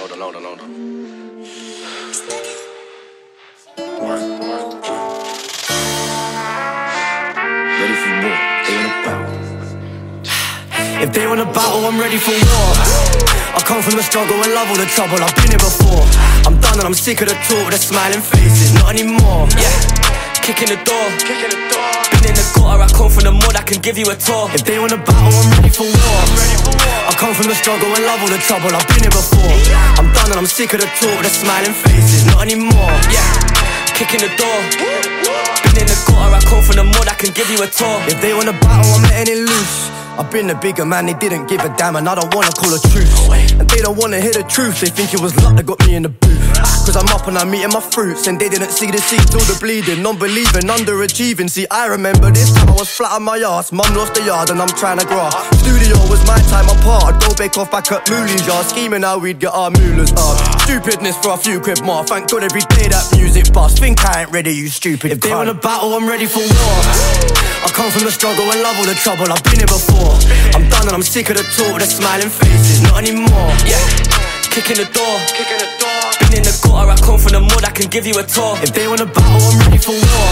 Ready for war, they wanna battle. If they wanna battle, I'm ready for war. I come from the struggle and love all the trouble, I've been here before. I'm done and I'm sick of the talk, the smiling faces, not anymore. Yeah, kicking the door. Been in the gutter, I come from the mud, I can give you a tour. If they wanna battle, I'm ready for war. I come from the struggle and love all the trouble, I've been here before. I'm done and I'm sick of the talk, the smiling faces, not anymore. Yeah, kicking the door. Been in the gutter, I come from the mud, I can give you a tour. If they wanna battle, I'm letting it loose. I've been the bigger man, they didn't give a damn, and I don't wanna call a truth. And they don't wanna hear the truth, they think it was luck that got me in the booth. Cause I'm up and I'm eating my fruits, and they didn't see the seeds, all the bleeding, non-believing, underachieving. See, I remember this time I was flat on my ass, mum lost the yard and I'm trying to grass. Studio was my time apart, I'd go bake off back at Mooley's yard, scheming how we'd get our moolahs hard. Stupidness for a few quid more, thank God every day that music bust. Think I ain't ready, you stupid. If they wanna battle, I'm ready for war. I come from the struggle and love all the trouble, I've been here before. I'm done and I'm sick of the talk, the smiling faces, not anymore. Yeah, kicking the door. Been in the gutter, I come from the mud, I can give you a tour. If they wanna battle, I'm ready for war.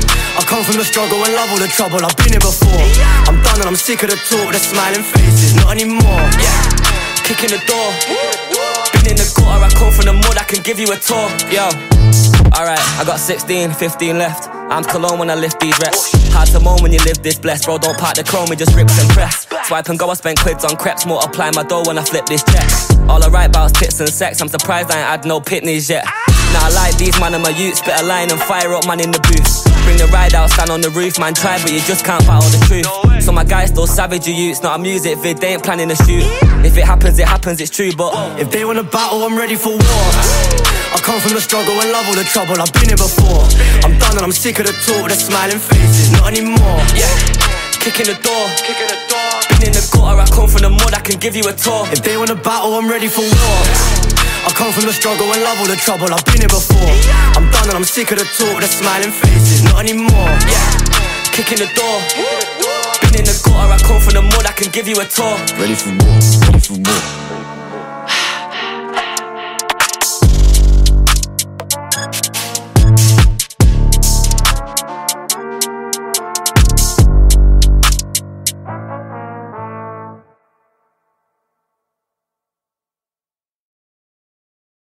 I come from the struggle and love all the trouble, I've been here before. I'm done and I'm sick of the talk, the smiling faces, not anymore. Yeah, kicking the door. Been in the gutter, I come from the mud, I can give you a tour. Yo, alright, I got 16, 15 left. I'm cologne when I lift these reps. Hard to moan when you live this blessed. Bro, don't pack the chrome, it just rips and press. Swipe and go, I spend quids on crepes. Multiply my dough when I flip this check. All I write about is tits and sex. I'm surprised I ain't had no pitneys yet. Now I like these man and my youth. Spit a line and fire up man in the booth. Bring the ride out, stand on the roof. Man try but you just can't battle the truth. So my guys still savage you youths. Not a music vid, they ain't planning to shoot. If it happens, it's true. But if they wanna battle, I'm ready for war. I come from the struggle and love all the trouble, I've been here before. I'm done and I'm sick of the talk, the smiling faces, not anymore. Yeah, kicking the door. Been in the gutter, I come from the mud, I can give you a tour. If they wanna battle, I'm ready for war. I come from the struggle and love all the trouble, I've been here before. I'm done and I'm sick of the talk, the smiling faces, not anymore. Yeah, kicking the door. Been in the gutter, I come from the mud, I can give you a tour. Ready for war, ready for war.